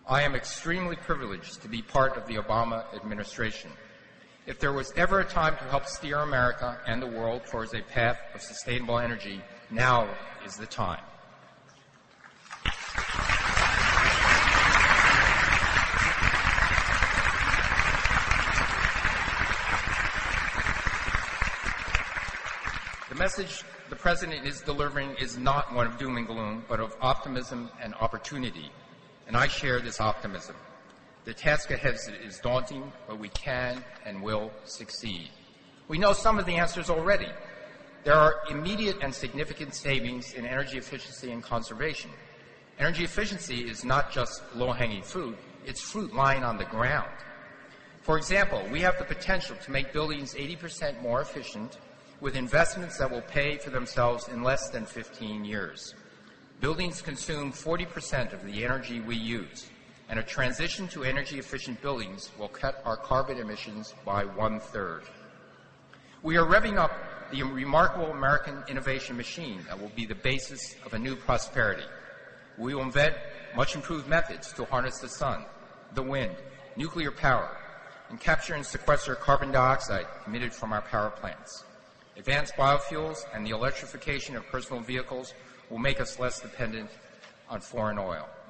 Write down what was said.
I am extremely privileged to be part of the Obama administration. If there was ever a time to help steer America and the world towards a path of sustainable energy, now is the time. The message the President is delivering is not one of doom and gloom, but of optimism and opportunity, and I share this optimism. The task ahead is daunting, but we can and will succeed. We know some of the answers already. There are immediate and significant savings in energy efficiency and conservation. Energy efficiency is not just low-hanging fruit, it's fruit lying on the ground. For example, we have the potential to make buildings 80% more efficient with investments that will pay for themselves in less than 15 years. Buildings consume 40% of the energy we use, and a transition to energy-efficient buildings will cut our carbon emissions by 1/3. We are revving up the remarkable American innovation machine that will be the basis of a new prosperity. We will invent much improved methods to harness the sun, the wind, nuclear power, and capture and sequester carbon dioxide emitted from our power plants. Advanced biofuels and the electrification of personal vehicles will make us less dependent on foreign oil.